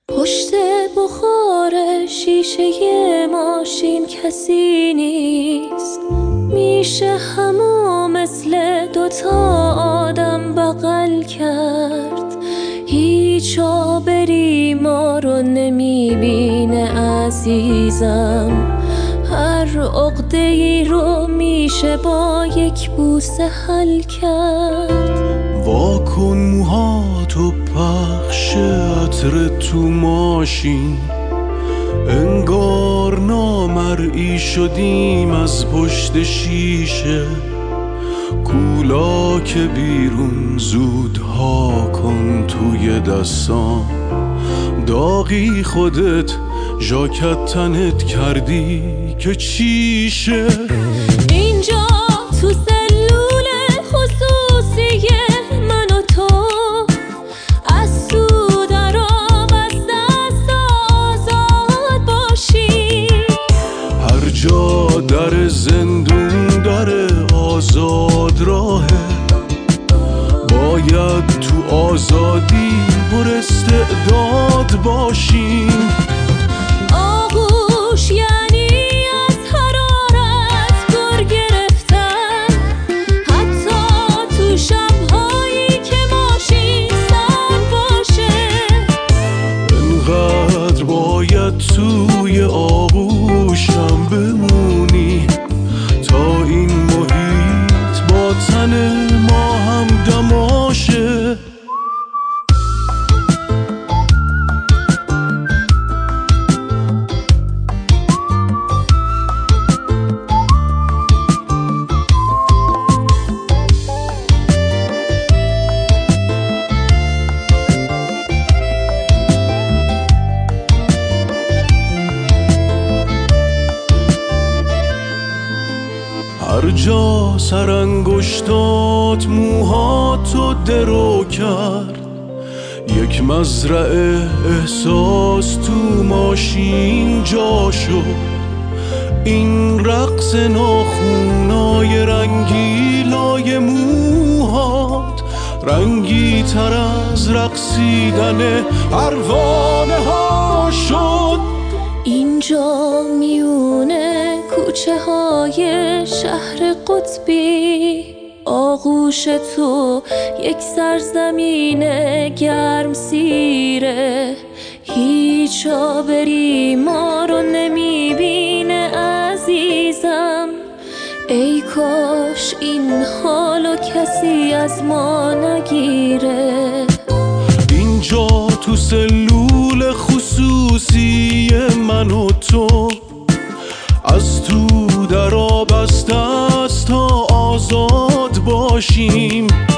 پشت بخار شیشه ماشین کسی نیست، میشه همو مثل دوتا آدم بغل کرد. هیچ آبری ما رو نمیبینه عزیزم، هر عقده‌ای رو میشه با یک بوسه حل کرد. واکن موهاتو پخش عطر تو ماشین، انگار نامرئی شدیم از پشت شیشه. کولا که بیرون زودها کن توی دستام، داغی خودت ژاکت تنت کردی که چیشه. اینجا تو سلول خصوصی من و تو، از تو درام از دست آزاد باشی. هر جا در زندون داره آزاد راهه، باید تو آزادی پر استعداد باشیم. آغوش یعنی از حرارت گر گرفتن، حتی تو شب‌هایی که ماشین سرد باشه. انقدر باید توی آغوشم بمونی تا این محیط با تن ما هم دماشه. هر جا سرانگشتات موهاتو درو کرد، یک مزرعه احساس تو ماشین جا شد. این رقص ناخونای رنگیلای موهات رنگی تر از رقصیدن پروانه ها شد. اینجا میونه کوچه های شهر قطبی، آغوش تو یک سرزمین گرم سیره. هیچ آبری ما رو نمیبینه عزیزم، ای کاش این حالو کسی از ما نگیره. اینجا تو سلول خصوصی من و تو، از تو در آب است تا آزاد باشیم.